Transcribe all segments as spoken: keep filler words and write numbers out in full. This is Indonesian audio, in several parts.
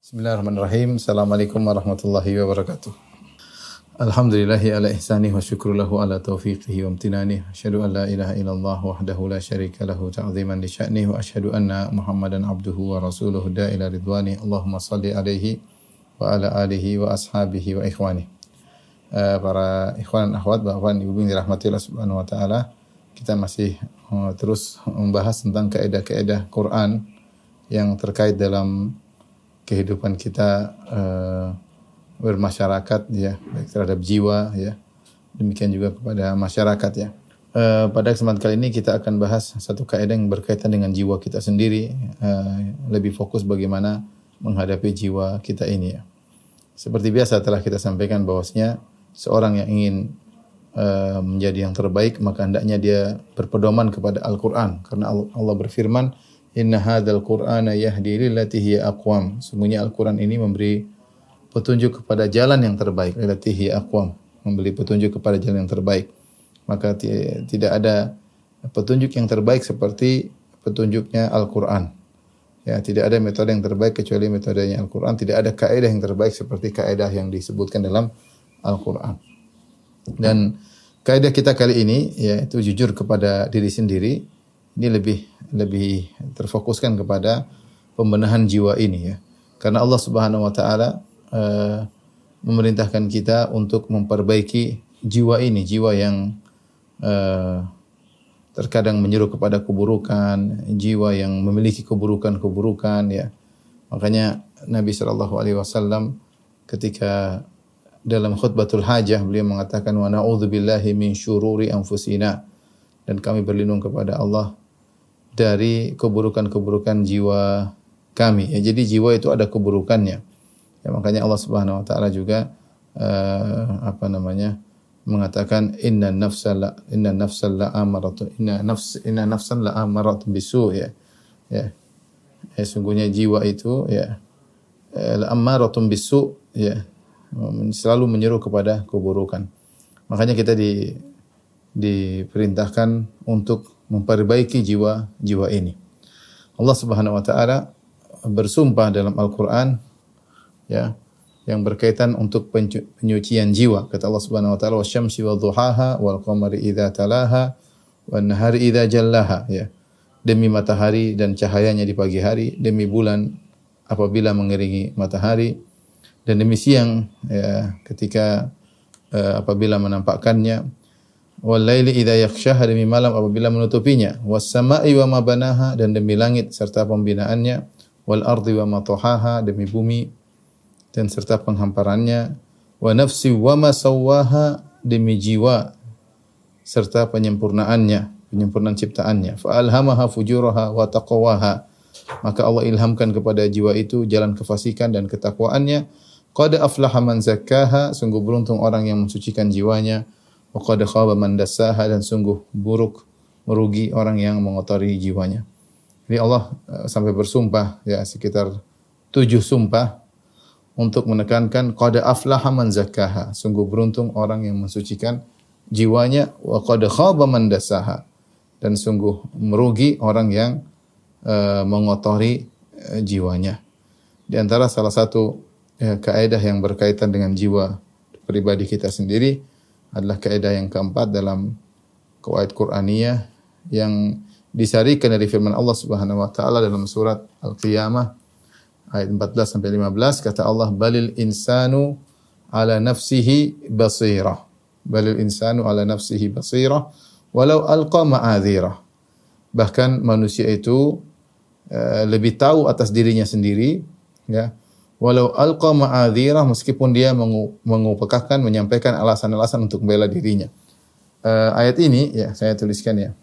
Bismillahirrahmanirrahim. Assalamualaikum warahmatullahi wabarakatuh. Alhamdulillahi ala ihsanih wa syukru lahu ala taufiqihi wa amtinanih. Asyhadu an la ilaha illallah wahdahu la syarika lahu ta'ziman li sya'nih wa asyhadu anna Muhammadan abduhu wa rasuluhu da'ila ridwani. Allahumma salli alaihi wa ala alihi wa ashabihi wa ikhwani. Uh, para ikhwan dan akhwat, bapak ibu yang dirahmati Allah Subhanahu wa taala, kita masih uh, terus membahas tentang kaidah-kaidah Quran yang terkait dalam kehidupan kita uh, bermasyarakat ya, baik terhadap jiwa ya, demikian juga kepada masyarakat ya. Uh, pada kesempatan kali ini kita akan bahas satu kaidah yang berkaitan dengan jiwa kita sendiri, uh, lebih fokus bagaimana menghadapi jiwa kita ini ya. Seperti biasa telah kita sampaikan bahwasanya seorang yang ingin uh, menjadi yang terbaik maka hendaknya dia berpedoman kepada Al-Qur'an, karena Allah berfirman, Inna hadzal Qur'ana yahdi lillati hiya aqwam. Sungguhnya Al-Qur'an ini memberi petunjuk kepada jalan yang terbaik, lillati hiya aqwam, memberi petunjuk kepada jalan yang terbaik. Maka t- tidak ada petunjuk yang terbaik seperti petunjuknya Al-Qur'an. Ya, tidak ada metode yang terbaik kecuali metodenya Al-Qur'an, tidak ada kaidah yang terbaik seperti kaidah yang disebutkan dalam Al-Qur'an. Dan kaidah kita kali ini yaitu jujur kepada diri sendiri. Ini lebih lebih terfokuskan kepada pembenahan jiwa ini ya. Karena Allah Subhanahu wa taala uh, memerintahkan kita untuk memperbaiki jiwa ini, jiwa yang uh, terkadang menyuruh kepada keburukan, jiwa yang memiliki keburukan-keburukan ya. Makanya Nabi sallallahu alaihi wasallam ketika dalam khutbatul hajah beliau mengatakan wa na'udzubillahi min syururi anfusina, dan kami berlindung kepada Allah dari keburukan-keburukan jiwa kami. Ya, jadi jiwa itu ada keburukannya. Ya, makanya Allah Subhanahu wa taala juga uh, apa namanya? mengatakan inna nafsa la inna nafsal la amaratun inna nafs inna nafsan la amaratun bisu ya. Ya. Ya, sungguhnya jiwa itu ya la amaratun bisu ya, selalu menyuruh kepada keburukan. Makanya kita di diperintahkan untuk memperbaiki jiwa-jiwa ini. Allah Subhanahu wa taala bersumpah dalam Al-Qur'an ya, yang berkaitan untuk penyucian jiwa. Kata Allah Subhanahu wa taala, "Wasyamsi wadhuhaha wal qamari idza talaha wan nahari idza jallaha." Ya. Demi matahari dan cahayanya di pagi hari, demi bulan apabila mengiringi matahari, dan demi siang ya, ketika uh, apabila menampakkannya. Wal laili idza yakhshaha, demi malam apabila menutupinya. Was sama'i wa ma banaha, dan demi langit serta pembinaannya. Wal ardi wa ma tahaha, demi bumi dan serta penghamparannya. Wa nafsi wa ma sawwaha, demi jiwa serta penyempurnaannya, penyempurnaan ciptaannya. Fa alhamaha fujuraha wa taqwaha, maka Allah ilhamkan kepada jiwa itu jalan kefasikan dan ketakwaannya. Qad aflaha man zakkaha, sungguh beruntung orang yang mensucikan jiwanya. Wa qad khaba man dassaha, dan sungguh buruk merugi orang yang mengotori jiwanya. Jadi Allah uh, sampai bersumpah ya, sekitar tujuh sumpah untuk menekankan qad aflaha man zakkaha, sungguh beruntung orang yang mensucikan jiwanya. Wa qad khaba man dassaha, dan sungguh merugi orang yang uh, mengotori uh, jiwanya. Di antara salah satu uh, kaidah yang berkaitan dengan jiwa pribadi kita sendiri adalah kaidah yang keempat dalam qawaid Qur'aniyah yang disarikan dari firman Allah Subhanahu wa taala dalam surat Al-Qiyamah ayat empat belas sampai lima belas. Kata Allah, balil insanu ala nafsihi basirah. Balil insanu ala nafsihi basirah walau alqa ma'adhirah. Bahkan manusia itu uh, lebih tahu atas dirinya sendiri ya. Walau alqa ma'adhirah, meskipun dia mengupekahkan, menyampaikan alasan-alasan untuk membela dirinya. Uh, ayat ini ya saya tuliskan ya.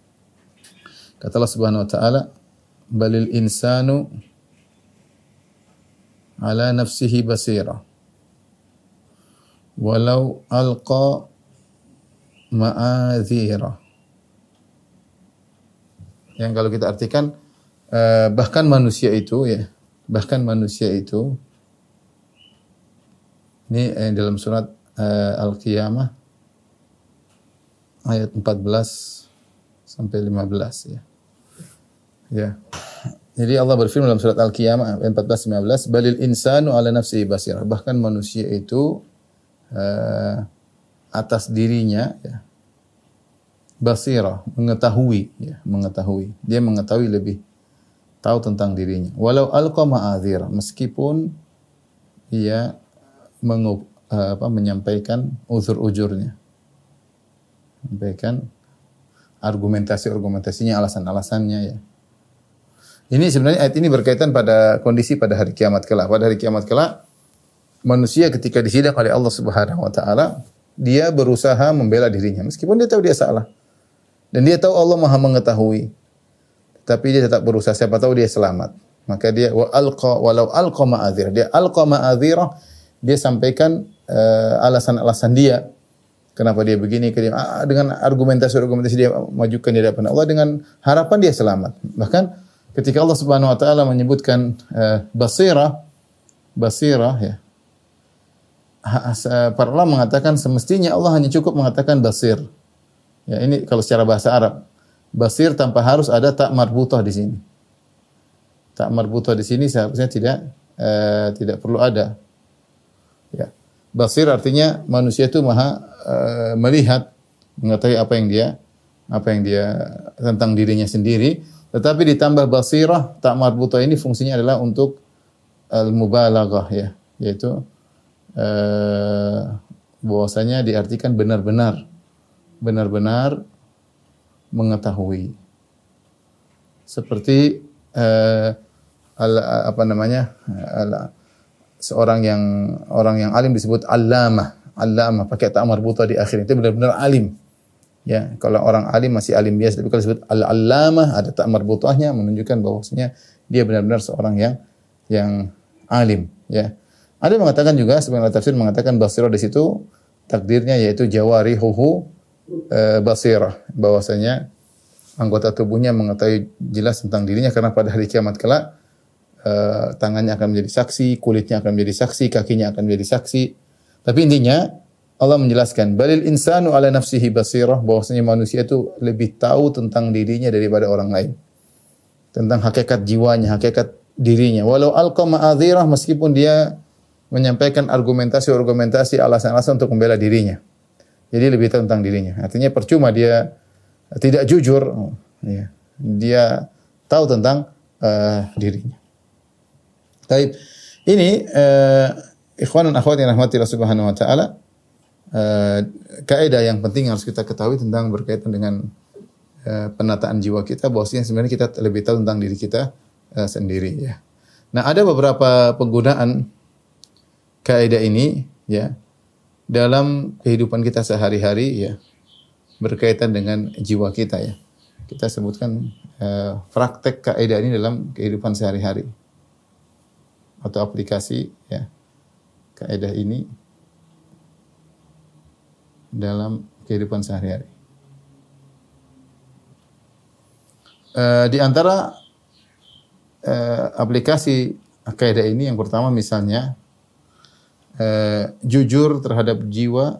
Kata Allah Subhanahu wa taala, balil insanu ala nafsihi basira. Walau alqa ma'adhirah. Yang kalau kita artikan uh, bahkan manusia itu ya, bahkan manusia itu, ini eh, dalam surat uh, Al-Qiyamah ayat empat belas sampai lima belas ya. Ya. Jadi Allah berfirman dalam surat Al-Qiyamah ayat empat belas lima belas, balil insanu ala nafsihi basirah. Bahkan manusia itu uh, atas dirinya ya, basirah, mengetahui ya, mengetahui. Dia mengetahui lebih tahu tentang dirinya. Walau alqa ma'adzira, meskipun ia mengup, uh, apa, menyampaikan uzur-uzurnya. Menyampaikan argumentasi-argumentasinya, alasan-alasannya ya. Ini sebenarnya ayat ini berkaitan pada kondisi pada hari kiamat kelak. Pada hari kiamat kelak, manusia ketika disidang oleh Allah Subhanahu wa taala, dia berusaha membela dirinya meskipun dia tahu dia salah. Dan dia tahu Allah Maha mengetahui. Tapi dia tetap berusaha, siapa tahu dia selamat. Maka dia wa alqa walau alqa ma'adzir. Dia alqa ma'adzirah, dia sampaikan uh, alasan-alasan dia. Kenapa dia begini, dengan argumentasi-argumentasi dia majukan di hadapan Allah dengan harapan dia selamat. Bahkan ketika Allah Subhanahu wa taala menyebutkan uh, basirah, basirah ya. Para ulama mengatakan semestinya Allah hanya cukup mengatakan basir. Ya, ini kalau secara bahasa Arab. Basir tanpa harus ada tak marbutah di sini. Tak marbutah di sini seharusnya tidak uh, tidak perlu ada. Ya. Basir artinya manusia itu maha uh, melihat, mengetahui apa yang dia apa yang dia tentang dirinya sendiri. Tetapi ditambah basirah, tak marbutah ini fungsinya adalah untuk al-mubalaghah ya, yaitu eh, bahwasanya diartikan benar-benar benar-benar mengetahui. Seperti eh, al, apa namanya? Al, seorang yang orang yang alim disebut allamah, allamah pakai tak marbutah di akhir, itu benar-benar alim. Ya, kalau orang alim masih alim biasa, tapi kalau disebut al-allamah ada tak marbutahnya menunjukkan bahwasanya dia benar-benar seorang yang yang alim, ya. Ada yang mengatakan juga sebagian tafsir mengatakan basirah di situ takdirnya yaitu jawarihuhu e, basirah, bahwasanya anggota tubuhnya mengetahui jelas tentang dirinya karena pada hari kiamat kelak e, tangannya akan menjadi saksi, kulitnya akan menjadi saksi, kakinya akan menjadi saksi. Tapi intinya Allah menjelaskan, balil insanu ala nafsihi basirah, bahwasanya manusia itu lebih tahu tentang dirinya daripada orang lain. Tentang hakikat jiwanya, hakikat dirinya. Walau alqa ma'adzirah, meskipun dia menyampaikan argumentasi-argumentasi, alasan-alasan untuk membela dirinya. Jadi lebih tahu tentang dirinya. Artinya percuma dia tidak jujur, ya. Dia tahu tentang uh, dirinya. Baik, ini uh, ikhwan dan akhwat yang rahmati Allah Subhanahu wa taala. Uh, kaidah yang penting yang harus kita ketahui tentang berkaitan dengan uh, penataan jiwa kita, bahwasanya sebenarnya kita lebih tahu tentang diri kita uh, sendiri ya. Nah, ada beberapa penggunaan kaidah ini ya dalam kehidupan kita sehari-hari ya, berkaitan dengan jiwa kita ya. Kita sebutkan uh, praktek kaidah ini dalam kehidupan sehari-hari atau aplikasi ya kaidah ini dalam kehidupan sehari-hari. Uh, di antara uh, aplikasi kaidah ini yang pertama misalnya uh, jujur terhadap jiwa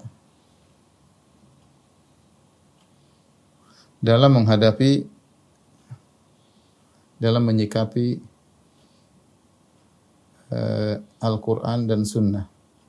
dalam menghadapi, dalam menyikapi uh, Al-Quran dan Sunnah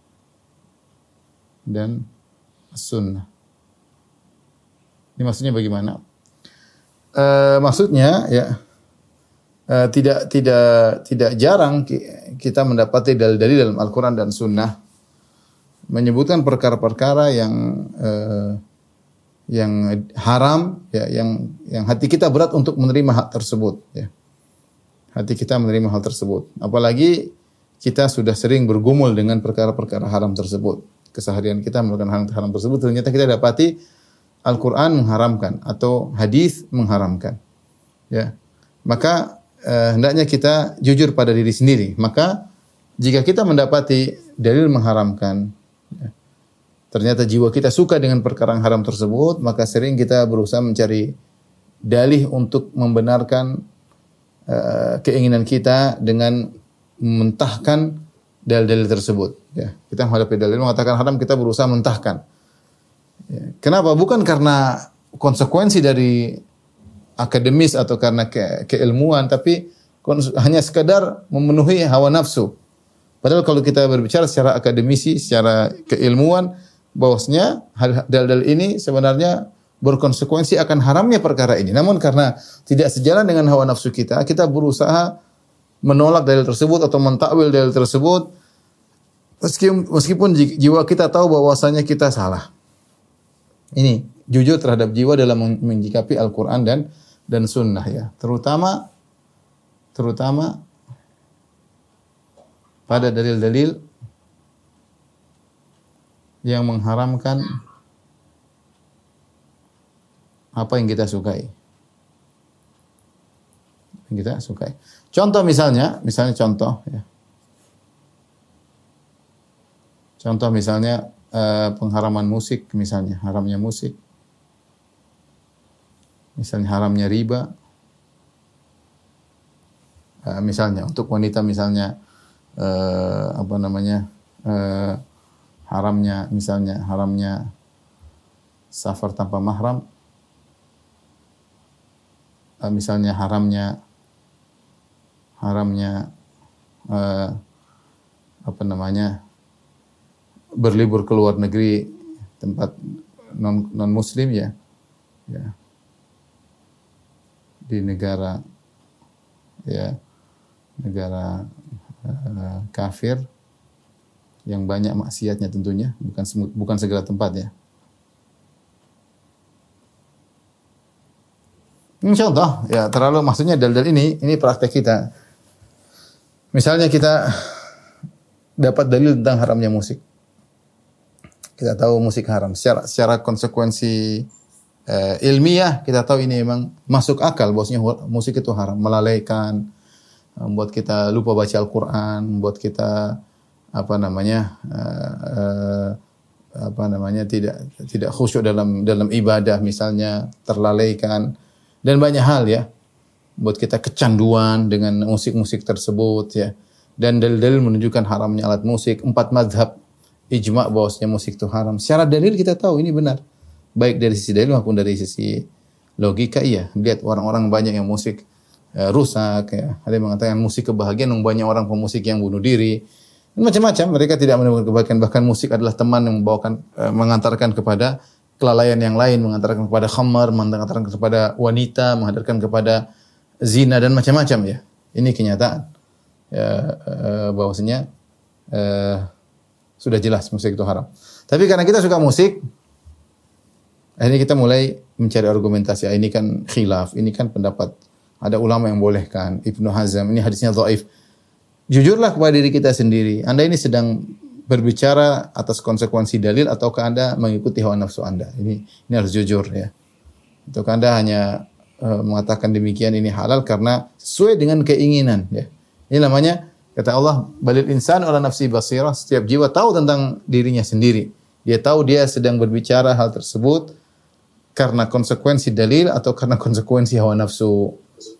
dan Sunnah. Ini maksudnya bagaimana? Uh, maksudnya ya uh, tidak tidak tidak jarang kita mendapati dalil-dalil dalam Al-Quran dan Sunnah menyebutkan perkara-perkara yang uh, yang haram, ya, yang yang hati kita berat untuk menerima hal tersebut. Ya. Hati kita menerima hal tersebut. Apalagi kita sudah sering bergumul dengan perkara-perkara haram tersebut. Keseharian kita melakukan hal haram tersebut, ternyata kita dapati Al-Quran mengharamkan atau hadis mengharamkan. Ya, maka eh, hendaknya kita jujur pada diri sendiri. Maka jika kita mendapati dalil mengharamkan, ya, ternyata jiwa kita suka dengan perkara yang haram tersebut, maka sering kita berusaha mencari dalih untuk membenarkan uh, keinginan kita dengan mentahkan dalil-dalil tersebut. Ya, kita menghadapi dalil mengatakan haram, kita berusaha mentahkan. Ya, kenapa? Bukan karena konsekuensi dari akademis atau karena ke keilmuan, tapi hanya sekadar memenuhi hawa nafsu. Padahal kalau kita berbicara secara akademisi, secara keilmuan, bahwasanya dalil-dalil ini sebenarnya berkonsekuensi akan haramnya perkara ini. Namun karena tidak sejalan dengan hawa nafsu kita, kita berusaha menolak dalil tersebut atau mentakwil dalil tersebut, meskipun jiwa kita tahu bahwasanya kita salah. Ini jujur terhadap jiwa dalam menyikapi Al-Quran dan dan Sunnah ya, terutama terutama pada dalil-dalil yang mengharamkan apa yang kita sukai. Yang kita sukai. Contoh misalnya, misalnya contoh ya. Contoh misalnya eh, pengharaman musik, misalnya haramnya musik. Misalnya haramnya riba. Eh, misalnya untuk wanita misalnya eh, apa namanya? Eh, haramnya misalnya haramnya safar tanpa mahram. Eh, misalnya haramnya haramnya eh, apa namanya? berlibur ke luar negeri tempat non non muslim ya. Ya. Di negara ya negara uh, kafir yang banyak maksiatnya tentunya, bukan bukan segala tempat ya. Ini contoh ya, terlalu maksudnya dalil ini ini praktek kita. Misalnya kita dapat dalil tentang haramnya musik. Kita tahu musik haram secara secara konsekuensi uh, ilmiah, kita tahu ini memang masuk akal bahwasanya musik itu haram, melalaikan, membuat kita lupa baca Al-Qur'an, membuat kita apa namanya uh, uh, apa namanya tidak tidak khusyuk dalam dalam ibadah misalnya, terlalaikan dan banyak hal ya, buat kita kecanduan dengan musik-musik tersebut ya. Dan dalil-dalil menunjukkan haramnya alat musik, empat mazhab ijma' bahwasanya musik itu haram. Secara dalil kita tahu ini benar. Baik dari sisi dalil maupun dari sisi logika iya. Lihat orang-orang banyak yang musik uh, rusak ya. Ada yang mengatakan musik kebahagiaan, banyak orang pemusik yang bunuh diri. Macam-macam, mereka tidak menemukan kebahagiaan, bahkan musik adalah teman yang membawakan uh, mengantarkan kepada kelalaian yang lain, mengantarkan kepada khamar, mengantarkan kepada wanita, mengantarkan kepada zina dan macam-macam ya. Ini kenyataan. Ya, uh, bahwasanya uh, sudah jelas musik itu haram. Tapi karena kita suka musik, akhirnya kita mulai mencari argumentasi. Ah, ini kan khilaf, ini kan pendapat. Ada ulama yang bolehkan, Ibnu Hazm, ini hadisnya dhaif. Jujurlah kepada diri kita sendiri. Anda ini sedang berbicara atas konsekuensi dalil ataukah Anda mengikuti hawa nafsu Anda? Ini ini harus jujur ya. Ataukah Anda hanya uh, mengatakan demikian ini halal karena sesuai dengan keinginan ya. Ini namanya kata Allah, balil insan ala nafsi basirah, setiap jiwa tahu tentang dirinya sendiri. Dia tahu dia sedang berbicara hal tersebut karena konsekuensi dalil atau karena konsekuensi hawa nafsu.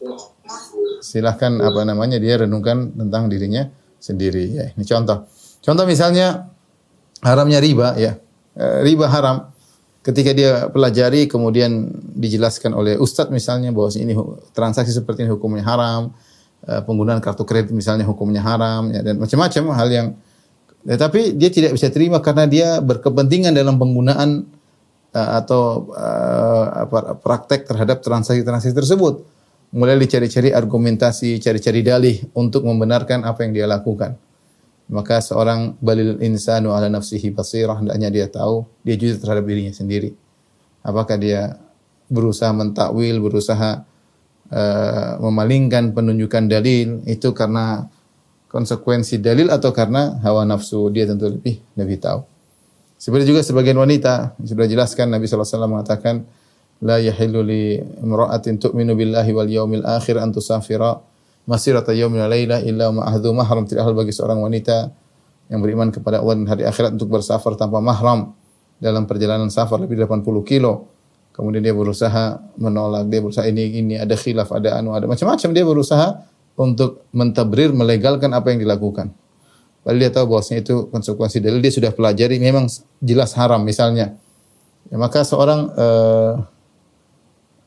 Silahkan apa namanya dia renungkan tentang dirinya sendiri ya. Ini contoh. Contoh misalnya haramnya riba ya. E, riba haram ketika dia pelajari kemudian dijelaskan oleh ustadz misalnya bahwa ini transaksi seperti ini hukumnya haram. Penggunaan kartu kredit misalnya hukumnya haram ya, dan macam-macam hal yang ya, tapi dia tidak bisa terima karena dia berkepentingan dalam penggunaan uh, atau uh, praktek terhadap transaksi-transaksi tersebut. Mulai dicari-cari argumentasi, cari-cari dalih untuk membenarkan apa yang dia lakukan. Maka seorang balil insanu ala nafsihi basirah, hendaknya dia tahu dia jujur terhadap dirinya sendiri. Apakah dia berusaha mentakwil, berusaha Uh, memalingkan penunjukan dalil itu karena konsekuensi dalil atau karena hawa nafsu, dia tentu lebih lebih tahu. Seperti juga sebagian wanita sudah jelaskan Nabi sallallahu alaihi wasallam mengatakan la yahillu li imra'atin tu'minu billahi wal yawmil akhir an tusafira masirata yawmin wa lailah illa ma'ahdu mahram. Tidak hal bagi seorang wanita yang beriman kepada Allah dan hari akhirat untuk bersafar tanpa mahram dalam perjalanan safar lebih delapan puluh kilo. Kemudian dia berusaha menolak, dia berusaha ini ini ada khilaf, ada anu, ada macam-macam, dia berusaha untuk mentabrir, melegalkan apa yang dilakukan. Padahal dia tahu bahwasanya itu konsekuensi dalil, dia sudah pelajari memang jelas haram misalnya. Ya, maka seorang uh,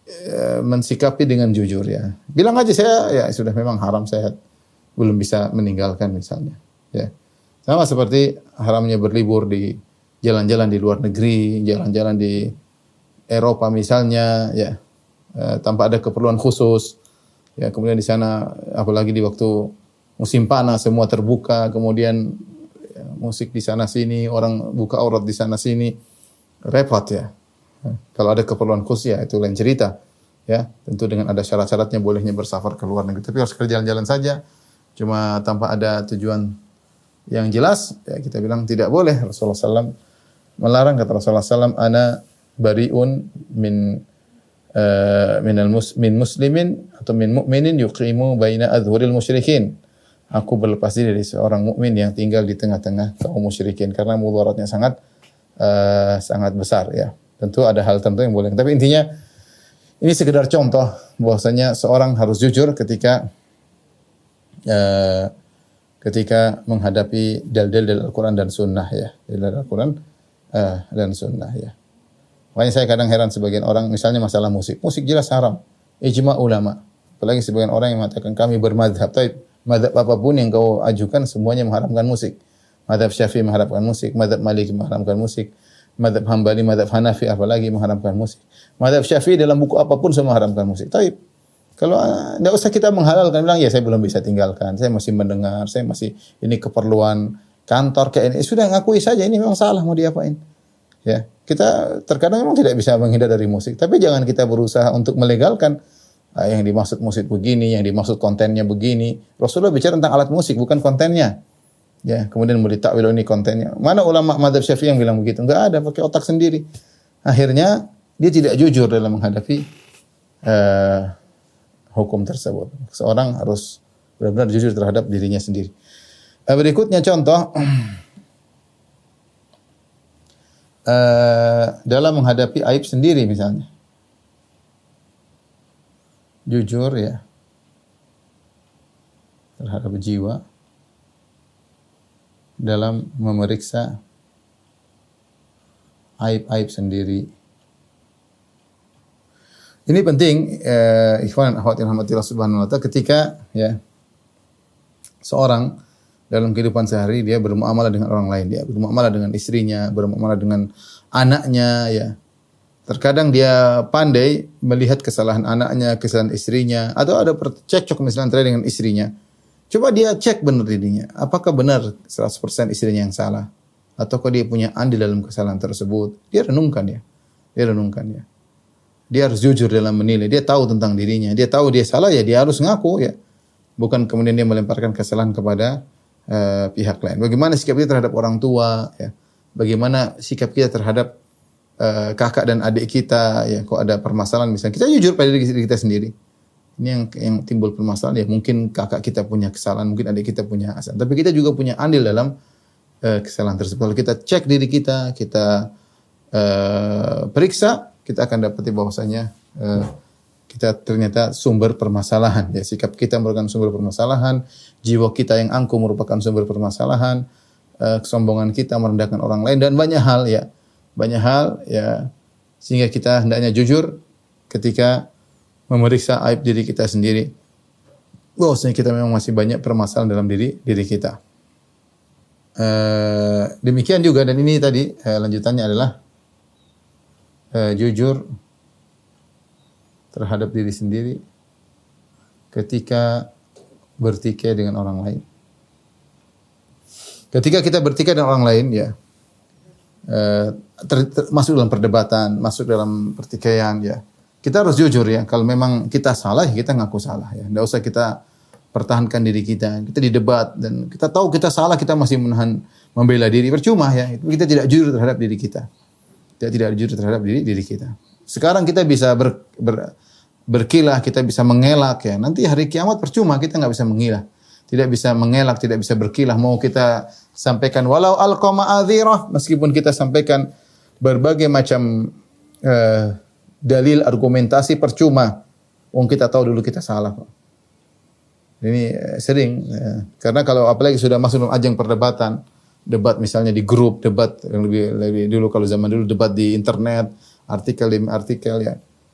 uh, mensikapi dengan jujur ya. Bilang aja saya ya sudah memang haram, saya belum bisa meninggalkan misalnya. Ya. Sama seperti haramnya berlibur di jalan-jalan di luar negeri, jalan-jalan di Eropa misalnya, ya uh, tanpa ada keperluan khusus. Ya, kemudian di sana apalagi di waktu musim panas semua terbuka, kemudian ya, musik di sana sini, orang buka aurat di sana sini, repot ya. Kalau ada keperluan khusus ya itu lain cerita. Ya, tentu dengan ada syarat-syaratnya bolehnya bersafar ke luar negeri. Tapi harus ke jalan-jalan saja, cuma tanpa ada tujuan yang jelas, ya kita bilang tidak boleh. Rasulullah sallallahu alaihi wasallam melarang, kata Rasulullah sallallahu alaihi wasallam, ana bariun min uh, minal mus, min muslimin atau min mu'minin yuqimu baina adhuril musyrikin. Aku berlepas diri dari seorang mukmin yang tinggal di tengah-tengah kaum musyrikin karena mudaratnya sangat uh, sangat besar ya. Tentu ada hal tertentu yang boleh. Tapi intinya ini sekedar contoh bahwasanya seorang harus jujur ketika uh, ketika menghadapi dalil-dalil Al-Quran dan Sunnah ya, dalil Al-Quran uh, dan Sunnah ya. Makanya saya kadang heran sebagian orang, misalnya masalah musik, musik jelas haram, ijma ulama. Apalagi sebagian orang yang mengatakan kami bermadhab, tapi madhab apapun yang kau ajukan semuanya mengharamkan musik. Madhab Syafi'i mengharamkan musik, madhab Maliki mengharamkan musik, madhab Hambali, madhab Hanafi apalagi mengharamkan musik. Madhab Syafi'i dalam buku apapun semua mengharamkan musik. Tapi kalau tidak usah kita menghalalkan, bilang ya saya belum bisa tinggalkan, saya masih mendengar, saya masih ini keperluan kantor kayak ini. Sudah ngakui saja ini memang salah, mau diapain? Ya, kita terkadang memang tidak bisa menghindar dari musik, tapi jangan kita berusaha untuk melegalkan ah, yang dimaksud musik begini, yang dimaksud kontennya begini. Rasulullah bicara tentang alat musik, bukan kontennya. Ya, kemudian mau ditakwil ini kontennya. Mana ulama madzhab Syafi'i yang bilang begitu? Enggak ada, pakai otak sendiri. Akhirnya dia tidak jujur dalam menghadapi uh, hukum tersebut. Seorang harus benar-benar jujur terhadap dirinya sendiri. Berikutnya contoh uh, dalam menghadapi aib sendiri misalnya. Jujur ya terhadap jiwa dalam memeriksa aib-aib sendiri. Ini penting, eh, ikhwan dan akhwat yang rahmatillah subhanahu wa ta'ala, ketika ya seorang dalam kehidupan sehari dia bermuamalah dengan orang lain, dia bermuamalah dengan istrinya, bermuamalah dengan anaknya ya. Terkadang dia pandai melihat kesalahan anaknya, kesalahan istrinya, atau ada cekcok misalnya antara dengan istrinya. Coba dia cek benar dirinya, apakah benar seratus persen istrinya yang salah, ataukah dia punya andil dalam kesalahan tersebut. Dia renungkan ya, dia renungkan ya. Dia harus jujur dalam menilai. Dia tahu tentang dirinya. Dia tahu dia salah ya dia harus ngaku ya. Bukan kemudian dia melemparkan kesalahan kepada uh, pihak lain. Bagaimana sikap kita terhadap orang tua ya. Bagaimana sikap kita terhadap uh, kakak dan adik kita ya. Kok ada permasalahan misalnya. Kita jujur pada diri kita sendiri. Ini yang yang timbul permasalahan ya. Mungkin kakak kita punya kesalahan, mungkin adik kita punya kesalahan. Tapi kita juga punya andil dalam uh, kesalahan tersebut. Kalau kita cek diri kita, kita uh, periksa, kita akan dapati bahwasanya uh, kita ternyata sumber permasalahan ya, sikap kita merupakan sumber permasalahan, jiwa kita yang angkuh merupakan sumber permasalahan, uh, kesombongan kita merendahkan orang lain dan banyak hal ya, banyak hal ya, sehingga kita hendaknya jujur ketika memeriksa aib diri kita sendiri. Bahwasanya kita memang masih banyak permasalahan dalam diri diri kita. Uh, demikian juga dan ini tadi uh, lanjutannya adalah Uh, jujur terhadap diri sendiri ketika bertikai dengan orang lain. Ketika kita bertikai dengan orang lain, ya, uh, ter, ter, masuk dalam perdebatan, masuk dalam pertikaian, ya, kita harus jujur ya. Kalau memang kita salah, ya kita ngaku salah ya. Tidak usah kita pertahankan diri kita. Kita didebat dan kita tahu kita salah, kita masih menahan membela diri, percuma ya. Kita tidak jujur terhadap diri kita. Kita tidak jujur terhadap diri diri kita. Sekarang kita bisa ber, ber, berkilah, kita bisa mengelak ya. Nanti hari kiamat percuma kita nggak bisa mengilah, tidak bisa mengelak, tidak bisa berkilah. Mau kita sampaikan walau alqama adzirah, meskipun kita sampaikan berbagai macam uh, dalil argumentasi percuma. Wong kita tahu dulu kita salah kok. Ini uh, sering uh, karena kalau apalagi sudah masuk dalam ajang perdebatan. Debat misalnya di grup, debat yang lebih, lebih dulu kalau zaman dulu debat di internet, artikel demi artikel ya.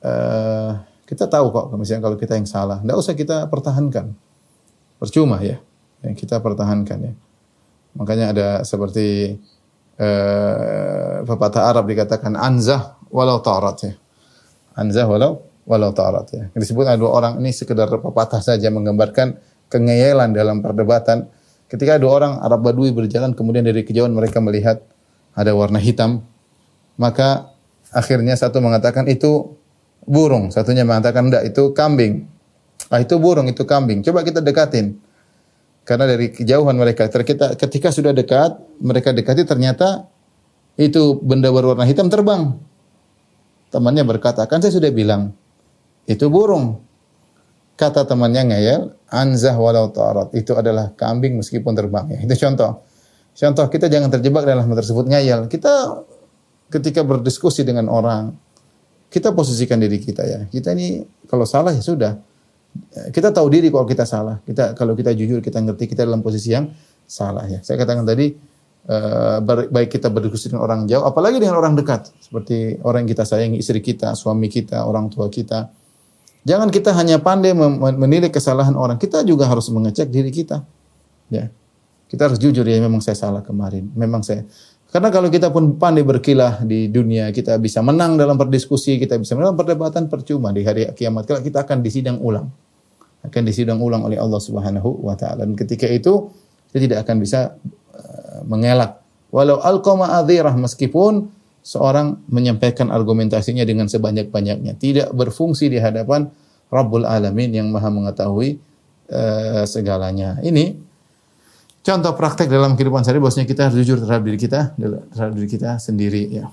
uh, kita tahu kok misalnya kalau kita yang salah, enggak usah kita pertahankan. Percuma ya. Yang kita pertahankan ya. Makanya ada seperti uh, pepatah Arab dikatakan anzah walau ta'arat ya. Anzah walau walau ta'arat ya. Disebut ada dua orang ini sekedar pepatah saja menggambarkan kengeyelan dalam perdebatan. Ketika dua orang Arab Badui berjalan kemudian dari kejauhan mereka melihat ada warna hitam, maka akhirnya satu mengatakan itu burung, satunya mengatakan enggak, itu kambing. Ah itu burung, itu kambing. Coba kita dekatin. Karena dari kejauhan mereka, kita, ketika sudah dekat, mereka dekati ternyata itu benda berwarna hitam terbang. Temannya berkata, kan saya sudah bilang, itu burung. Kata temannya ngeyel, anzah walau ta'arat. Itu adalah kambing meskipun terbang. Ya, itu contoh. Contoh, kita jangan terjebak dalam hal tersebut ngeyel. Kita ketika berdiskusi dengan orang, kita posisikan diri kita ya. Kita ini kalau salah ya sudah. Kita tahu diri kalau kita salah. Kita kalau kita jujur, kita ngerti kita dalam posisi yang salah ya. Saya katakan tadi, uh, baik kita berdiskusi dengan orang jauh, apalagi dengan orang dekat. Seperti orang yang kita sayangi, istri kita, suami kita, orang tua kita. Jangan kita hanya pandai menilai kesalahan orang, kita juga harus mengecek diri kita. Ya. Kita harus jujur ya, memang saya salah kemarin. Memang saya. Karena kalau kita pun pandai berkilah di dunia, kita bisa menang dalam berdiskusi, kita bisa menang dalam perdebatan, percuma di hari kiamat kelak kita akan disidang ulang. Akan disidang ulang oleh Allah Subhanahu wa taala. Dan ketika itu kita tidak akan bisa uh, mengelak. Walau alqama adhirah, meskipun seorang menyampaikan argumentasinya dengan sebanyak-banyaknya, tidak berfungsi di hadapan Rabbul Alamin yang Maha mengetahui uh, segalanya. Ini contoh praktek dalam kehidupan sehari, bahwasanya kita harus jujur terhadap diri kita, terhadap diri kita sendiri ya.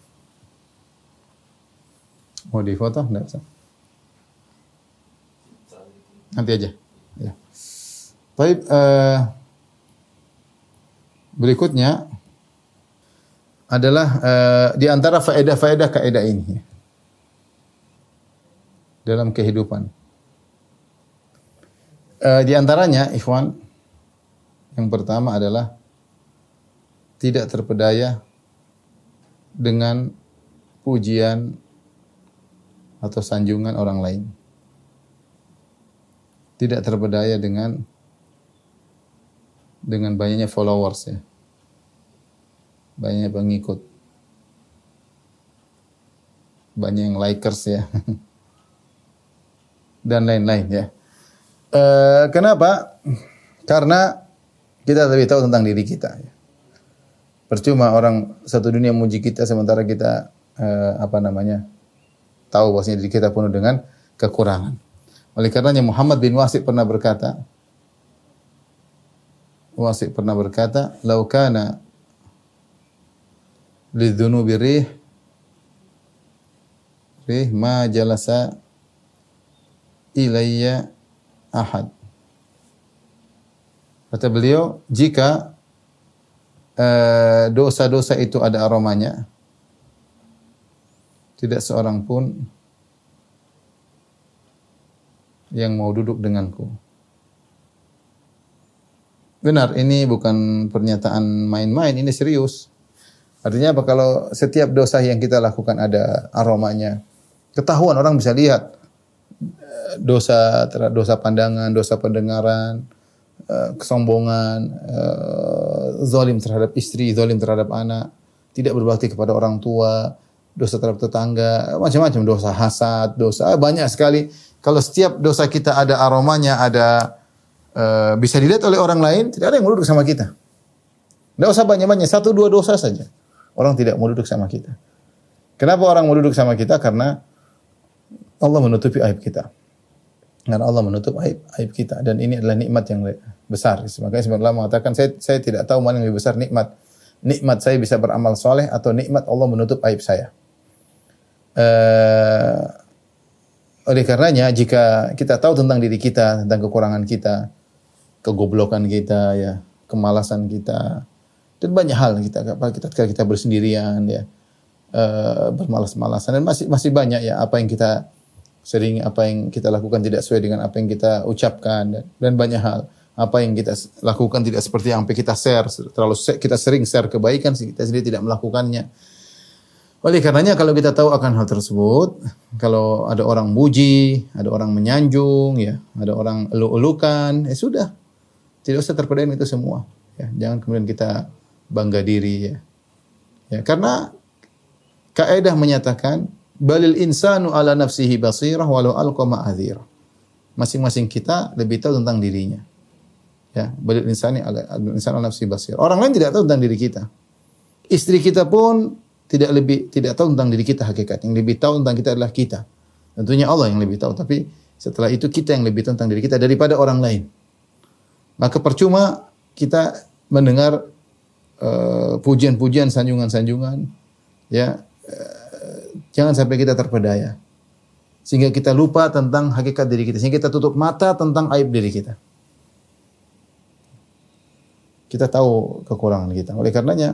Mau difoto? Enggak usah. Nanti aja. Ya. Baik, uh, berikutnya adalah uh, di antara faedah-faedah kaidah ini ya, dalam kehidupan. Uh, di antaranya, ikhwan, yang pertama adalah tidak terpedaya dengan pujian atau sanjungan orang lain. Tidak terpedaya dengan dengan banyaknya followers ya. Banyak pengikut. Banyak yang likers ya. Dan lain-lain ya. E, kenapa? Karena kita lebih tahu tentang diri kita ya. Percuma orang satu dunia memuji kita sementara kita e, apa namanya? Tahu bahwasanya diri kita penuh dengan kekurangan. Oleh karenanya Muhammad bin Wasik pernah berkata, Wasik pernah berkata, "Lau kana lidzunubi rih, rih ma jalasa ilayya ahad." Kata beliau, jika uh, dosa-dosa itu ada aromanya, tidak seorang pun yang mau duduk denganku. Benar, ini bukan pernyataan main-main, ini serius. Artinya apa? Kalau setiap dosa yang kita lakukan ada aromanya, ketahuan orang bisa lihat dosa, dosa pandangan, dosa pendengaran, kesombongan, zalim terhadap istri, zalim terhadap anak, tidak berbakti kepada orang tua, dosa terhadap tetangga, macam-macam, dosa hasad, dosa banyak sekali. Kalau setiap dosa kita ada aromanya, ada uh, bisa dilihat oleh orang lain, tidak ada yang mau duduk sama kita. Tidak usah banyak-banyak, satu dua dosa saja. Orang tidak mau duduk sama kita. Kenapa orang mau duduk sama kita? Karena Allah menutupi aib kita. Karena Allah menutup aib aib kita. Dan ini adalah nikmat yang besar. Makanya sebenarnya Allah mengatakan, saya, saya tidak tahu mana yang lebih besar nikmat. Nikmat saya bisa beramal soleh atau nikmat Allah menutup aib saya. Uh, Oleh karenanya jika kita tahu tentang diri kita, tentang kekurangan kita, kegoblokan kita, ya, kemalasan kita, dan banyak hal kita, kita kita bersendirian, ya, uh, bermalas-malasan, dan masih masih banyak ya apa yang kita sering, apa yang kita lakukan tidak sesuai dengan apa yang kita ucapkan, dan, dan banyak hal apa yang kita lakukan tidak seperti yang kita share, terlalu kita sering share kebaikan, kita sendiri tidak melakukannya. Oleh karenanya kalau kita tahu akan hal tersebut, kalau ada orang muji, ada orang menyanjung, ya, ada orang eluk-elukan, ya sudah, tidak usah terpedaya itu semua. Ya, jangan kemudian kita bangga diri, ya. Ya, karena kaidah menyatakan balil insanu ala nafsihi basirah walau alqa ma'adzirah. Masing-masing kita lebih tahu tentang dirinya. Ya, balil insani ala insanu ala nafsihi basirah. Orang lain tidak tahu tentang diri kita. Istri kita pun tidak lebih tidak tahu tentang diri kita hakikat. Yang lebih tahu tentang kita adalah kita. Tentunya Allah yang lebih tahu, tapi setelah itu kita yang lebih tahu tentang diri kita daripada orang lain. Maka percuma kita mendengar uh, pujian-pujian, sanjungan-sanjungan, ya, uh, jangan sampai kita terpedaya sehingga kita lupa tentang hakikat diri kita, sehingga kita tutup mata tentang aib diri kita. Kita tahu kekurangan kita. Oleh karenanya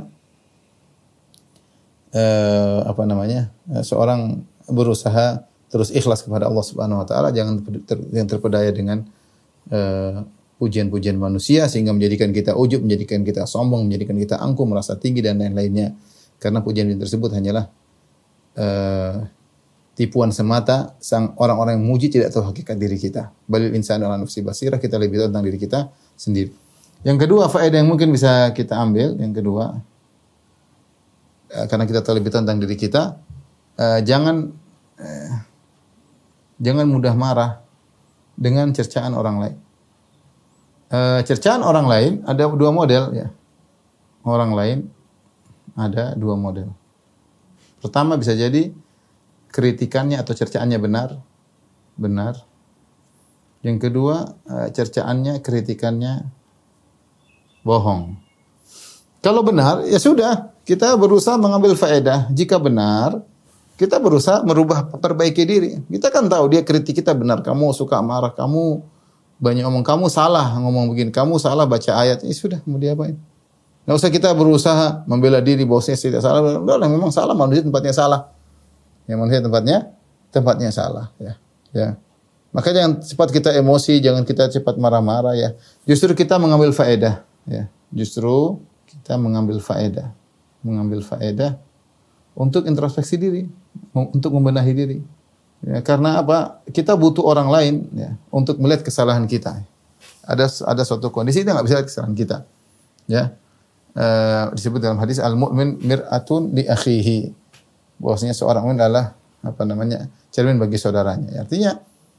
uh, apa namanya? Uh, seorang berusaha terus ikhlas kepada Allah Subhanahu wa taala, jangan ter, yang terpedaya dengan uh, pujian-pujian manusia sehingga menjadikan kita ujub, menjadikan kita sombong, menjadikan kita angkuh, merasa tinggi dan lain-lainnya. Karena pujian tersebut hanyalah uh, tipuan semata. Sang orang-orang yang muji tidak tahu hakikat diri kita. Balil insanu ala nafsi basirah, kita lebih tahu tentang diri kita sendiri. Yang kedua, faedah yang mungkin bisa kita ambil, yang kedua, uh, karena kita tahu lebih tahu tentang diri kita, uh, jangan uh, jangan mudah marah dengan cercaan orang lain. Uh, cercaan orang lain ada dua model, ya. Orang lain ada dua model. Pertama bisa jadi kritikannya atau cercaannya benar, benar. Yang kedua uh, cercaannya, kritikannya bohong. Kalau benar, ya sudah, kita berusaha mengambil faedah. Jika benar, kita berusaha merubah, perbaiki diri. Kita kan tahu dia kritik kita benar, kamu suka marah, kamu banyak ngomong, kamu salah ngomong begini, kamu salah baca ayat, ya sudah, mau diapain? Nggak usah kita berusaha membela diri bahwasanya tidak salah. Udah, memang salah, manusia tempatnya salah. Ya, manusia tempatnya tempatnya salah, ya. Ya. Maka jangan cepat kita emosi, jangan kita cepat marah-marah, ya. Justru kita mengambil faedah, ya. Justru kita mengambil faedah, mengambil faedah untuk introspeksi diri, untuk membenahi diri. Ya, karena apa? Kita butuh orang lain, ya, untuk melihat kesalahan kita. Ada ada suatu kondisi kita nggak bisa lihat kesalahan kita. Ya, uh, disebut dalam hadis al-mu'min mir'atun li akhihi. Bahwasanya seorang mukmin adalah apa namanya? cermin bagi saudaranya. Ya, artinya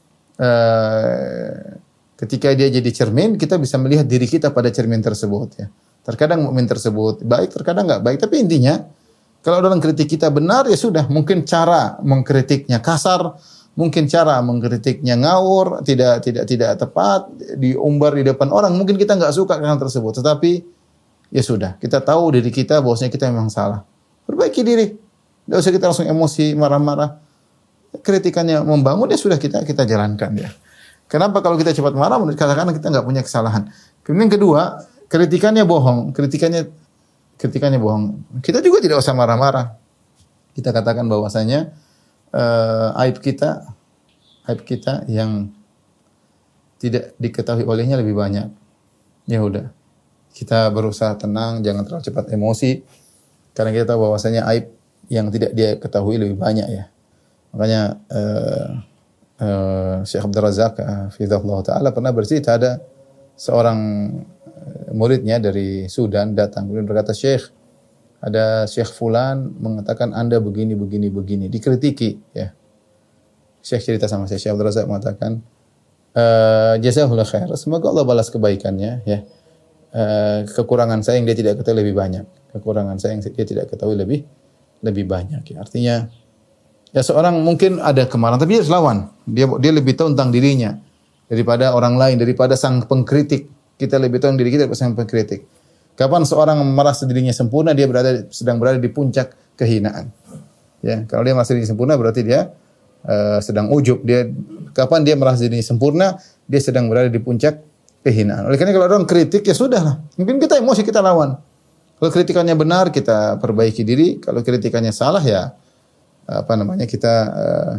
uh, ketika dia jadi cermin, kita bisa melihat diri kita pada cermin tersebut. Ya, terkadang mukmin tersebut baik, terkadang nggak baik. Tapi intinya, kalau dalam kritik kita benar, ya sudah. Mungkin cara mengkritiknya kasar, mungkin cara mengkritiknya ngawur, tidak tidak tidak tepat, diumbar di depan orang. Mungkin kita nggak suka dengan tersebut, tetapi ya sudah. Kita tahu diri kita bahwasanya kita memang salah. Perbaiki diri. Tidak usah kita langsung emosi, marah-marah. Kritikannya membangun, ya sudah, kita kita jalankan, ya. Kenapa kalau kita cepat marah? Katakan kita nggak punya kesalahan. Kemudian kedua, kritikannya bohong, kritikannya kritikannya bohong. Kita juga tidak usah marah-marah. Kita katakan bahwasanya uh, aib kita, aib kita yang tidak diketahui olehnya lebih banyak. Ya udah, kita berusaha tenang, jangan terlalu cepat emosi, karena kita tahu bahwasanya aib yang tidak dia ketahui lebih banyak, ya. Makanya uh, uh, Syekh Abdul Razak uh, Fidhullah Ta'ala pernah bercerita, ada seorang muridnya dari Sudan datang kemudian berkata, Syekh, ada Syekh Fulan mengatakan Anda begini begini begini, dikritiki, ya. Syekh cerita sama saya, Syekh Abdul Razak mengatakan, e, jazahullah khair, semoga Allah balas kebaikannya, ya. E, kekurangan saya yang dia tidak ketahui lebih banyak, kekurangan saya yang dia tidak ketahui lebih lebih banyak, ya. Artinya, ya, seorang mungkin ada kemarahan, tapi dia harus lawan. Dia dia lebih tahu tentang dirinya daripada orang lain, daripada sang pengkritik. Kita lebih tahu diri kita daripada sang pengkritik. Kapan seorang merasa dirinya sempurna, dia berada sedang berada di puncak kehinaan. Ya, kalau dia merasa dirinya sempurna, berarti dia uh, sedang ujub. Dia kapan dia merasa dirinya sempurna, dia sedang berada di puncak kehinaan. Oleh karena kalau orang kritik, ya sudahlah. Mungkin kita emosi, kita lawan. Kalau kritikannya benar, kita perbaiki diri. Kalau kritikannya salah, ya apa namanya, kita uh,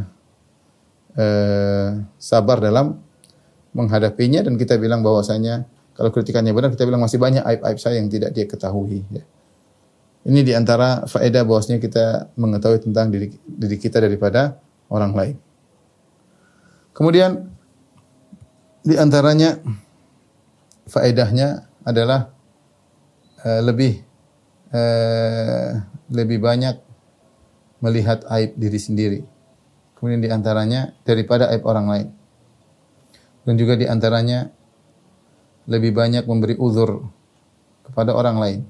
uh, sabar dalam menghadapinya, dan kita bilang bahwasanya kalau kritikannya benar, kita bilang masih banyak aib-aib saya yang tidak dia ketahui, ya. Ini di antara faedah bahwasanya kita mengetahui tentang diri, diri kita daripada orang lain. Kemudian di antaranya faedahnya adalah uh, lebih uh, lebih banyak melihat aib diri sendiri. Kemudian di antaranya daripada aib orang lain. Dan juga di antaranya lebih banyak memberi uzur kepada orang lain.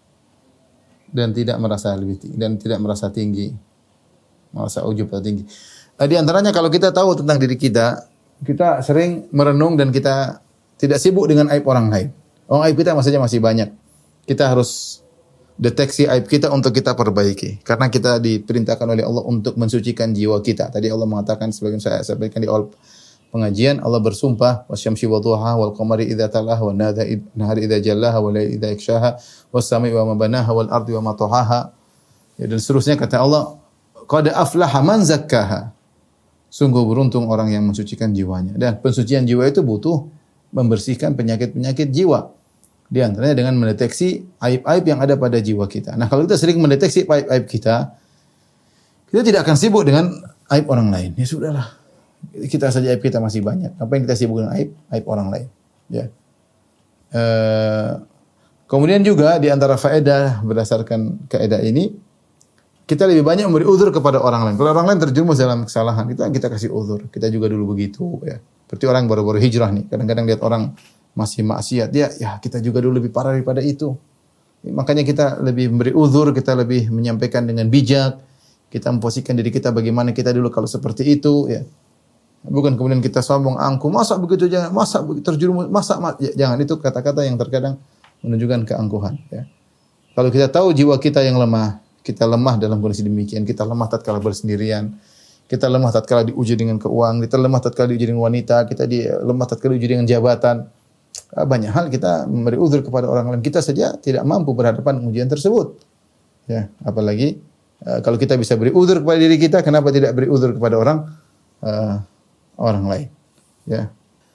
Dan tidak merasa lebih tinggi, dan tidak merasa tinggi, merasa ujub atau tinggi. Di antaranya kalau kita tahu tentang diri kita, kita sering merenung dan kita tidak sibuk dengan aib orang lain. Oh, aib kita maksudnya masih banyak. Kita harus deteksi aib kita untuk kita perbaiki. Karena kita diperintahkan oleh Allah untuk mensucikan jiwa kita. Tadi Allah mengatakan sebagaimana saya sampaikan di awal pengajian, Allah bersumpah wasyamsi wadhuha wal qamari idza talaha wan nahari idza jallaha wal laili idza yakshaha was samai wa ma banaha wal ardi wa ma tahaha. Ya, dan seterusnya kata Allah, qad aflaha man zakkaha. Sungguh beruntung orang yang mensucikan jiwanya. Dan pensucian jiwa itu butuh membersihkan penyakit-penyakit jiwa. Di antaranya dengan mendeteksi aib-aib yang ada pada jiwa kita. Nah, kalau kita sering mendeteksi aib-aib kita, kita tidak akan sibuk dengan aib orang lain. Ya sudahlah. Kita saja aib kita masih banyak. Apa yang kita sibuk dengan aib? Aib orang lain. Ya. E, kemudian juga di antara faedah berdasarkan kaidah ini, kita lebih banyak memberi uzur kepada orang lain. Kalau orang lain terjerumus dalam kesalahan, kita kita kasih uzur. Kita juga dulu begitu. Ya. Seperti orang baru-baru hijrah nih. Kadang-kadang lihat orang masih maksiat, dia ya kita juga dulu lebih parah daripada itu. Makanya kita lebih memberi uzur, kita lebih menyampaikan dengan bijak, kita memposisikan diri kita bagaimana kita dulu kalau seperti itu, ya. Bukan kemudian kita sombong angkuh, masa begitu jangan, masa terjerumus, masa ya, jangan, itu kata-kata yang terkadang menunjukkan keangkuhan, ya. Kalau kita tahu jiwa kita yang lemah, kita lemah dalam kondisi demikian, kita lemah tatkala bersendirian, kita lemah tatkala diuji dengan keuangan, kita lemah tatkala diuji dengan wanita, kita di, lemah tatkala diuji dengan jabatan. Banyak hal kita memberi uzur kepada orang lain. Kita saja tidak mampu berhadapan dengan ujian tersebut. Ya, apalagi uh, kalau kita bisa beri uzur kepada diri kita, kenapa tidak beri uzur kepada orang uh, orang lain? Ya.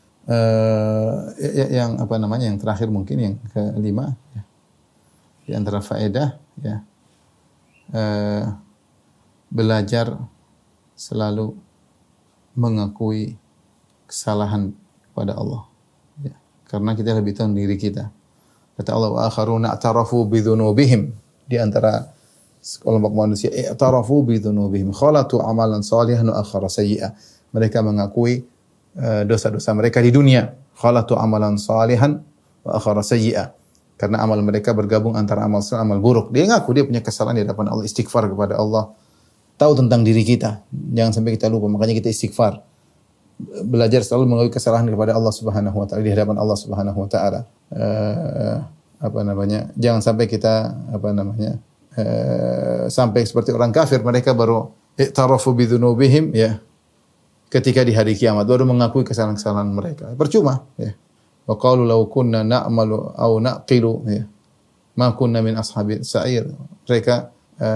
Uh, yang apa namanya? Yang terakhir mungkin yang kelima, ya. Di antara faedah, ya. Uh, belajar selalu mengakui kesalahan kepada Allah. Karena kita lebih tahu diri kita. Kata Allah, wa akharuna i'tarafu bi dzunubihim. Di antara kelompok manusia, i'tarafu bi dzunubihim, khalatu amalan salihan wa akhara sayyi'a. Mereka mengakui uh, dosa-dosa mereka di dunia. Khalatu amalan salihan wa akhara sayyi'a. Karena amal mereka bergabung antara amal saleh amal buruk. Dia ngaku dia punya kesalahan di hadapan Allah, istighfar kepada Allah. Tahu tentang diri kita. Jangan sampai kita lupa, makanya kita istighfar. Belajar selalu mengakui kesalahan kepada Allah Subhanahu wa taala di hadapan Allah Subhanahu wa taala. Uh, apa namanya? Jangan sampai kita apa namanya? Uh, sampai seperti orang kafir, mereka baru i'tarafu bi dzunubihim, ya. Ketika di hari kiamat baru mengakui kesalahan-kesalahan mereka. Percuma, ya. Wa qalu law kunna na'malu aw naqilu, ya. Ma kunna min ashabi sa'ir. Mereka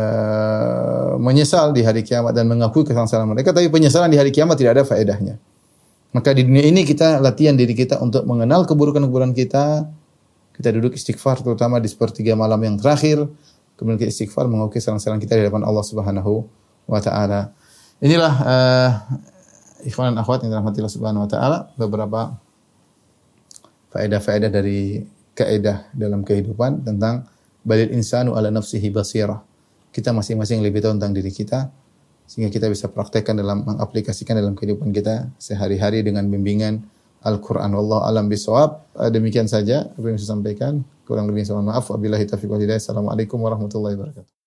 uh, menyesal di hari kiamat dan mengakui kesalahan mereka, tapi penyesalan di hari kiamat tidak ada faedahnya. Maka di dunia ini kita latihan diri kita untuk mengenal keburukan-keburukan kita. Kita duduk istighfar terutama di sepertiga malam yang terakhir. Kemudian kita istighfar mengakui kesalahan-kesalahan kita di hadapan Allah Subhanahu wa taala. Inilah uh, ikhwan dan akhwat yang dirahmati Allah Subhanahu wa taala, beberapa faedah-faedah dari kaidah dalam kehidupan tentang balil insanu ala nafsihi basirah. Kita masing-masing lebih tahu tentang diri kita, sehingga kita bisa praktekkan dalam mengaplikasikan dalam kehidupan kita sehari-hari dengan bimbingan Al-Quran. Wallahu a'lam bishawab. Demikian saja apa yang saya sampaikan. Kurang lebih saya mohon maaf. Wabillahi taufiq wal hidayah. Assalamualaikum warahmatullahi wabarakatuh.